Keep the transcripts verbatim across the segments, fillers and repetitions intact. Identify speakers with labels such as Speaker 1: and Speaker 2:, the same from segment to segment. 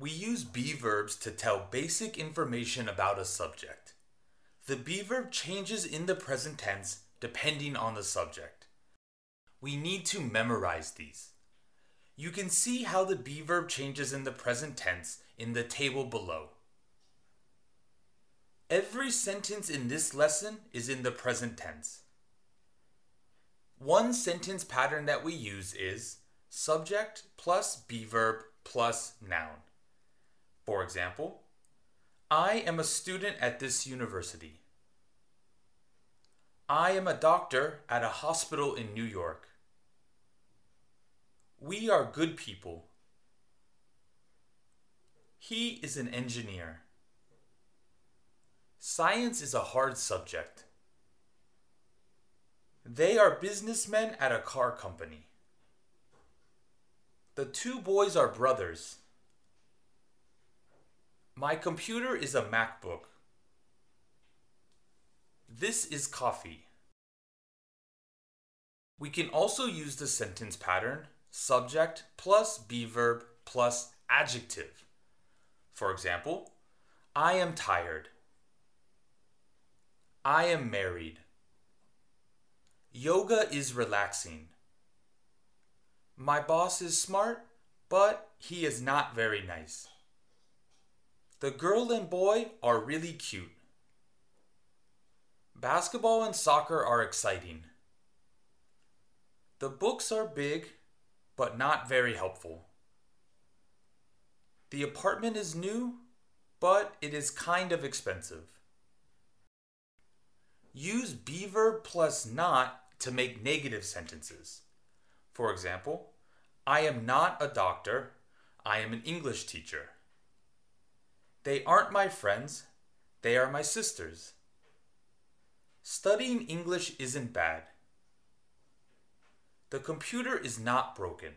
Speaker 1: We use be verbs to tell basic information about a subject. The be verb changes in the present tense depending on the subject. We need to memorize these. You can see how the be verb changes in the present tense in the table below. Every sentence in this lesson is in the present tense. One sentence pattern that we use is subject plus be verb plus noun. For example, I am a student at this university. I am a doctor at a hospital in New York. We are good people. He is an engineer. Science is a hard subject. They are businessmen at a car company. The two boys are brothers. My computer is a MacBook. This is coffee. We can also use the sentence pattern subject plus be verb plus adjective. For example, I am tired. I am married. Yoga is relaxing. My boss is smart, but he is not very nice. The girl and boy are really cute. Basketball and soccer are exciting. The books are big, but not very helpful. The apartment is new, but it is kind of expensive. Use be verb plus not to make negative sentences. For example, I am not a doctor, I am an English teacher. They aren't my friends, they are my sisters. Studying English isn't bad. The computer is not broken.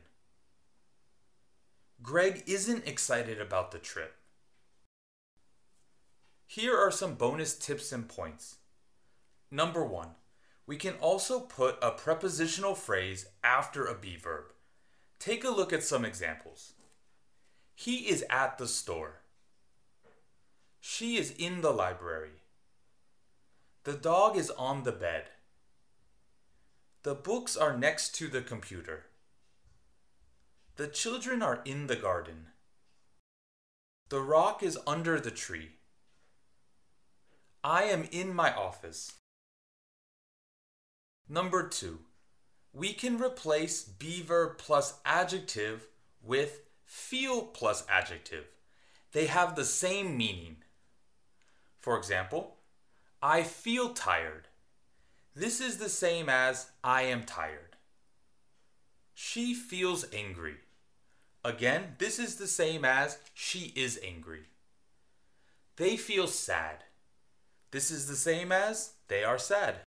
Speaker 1: Greg isn't excited about the trip. Here are some bonus tips and points. Number one, we can also put a prepositional phrase after a be verb. Take a look at some examples. He is at the store. She is in the library. The dog is on the bed. The books are next to the computer. The children are in the garden. The rock is under the tree. I am in my office. Number two, we can replace be verb plus adjective with feel plus adjective. They have the same meaning. For example, I feel tired. This is the same as I am tired. She feels angry. Again, this is the same as she is angry. They feel sad. This is the same as they are sad.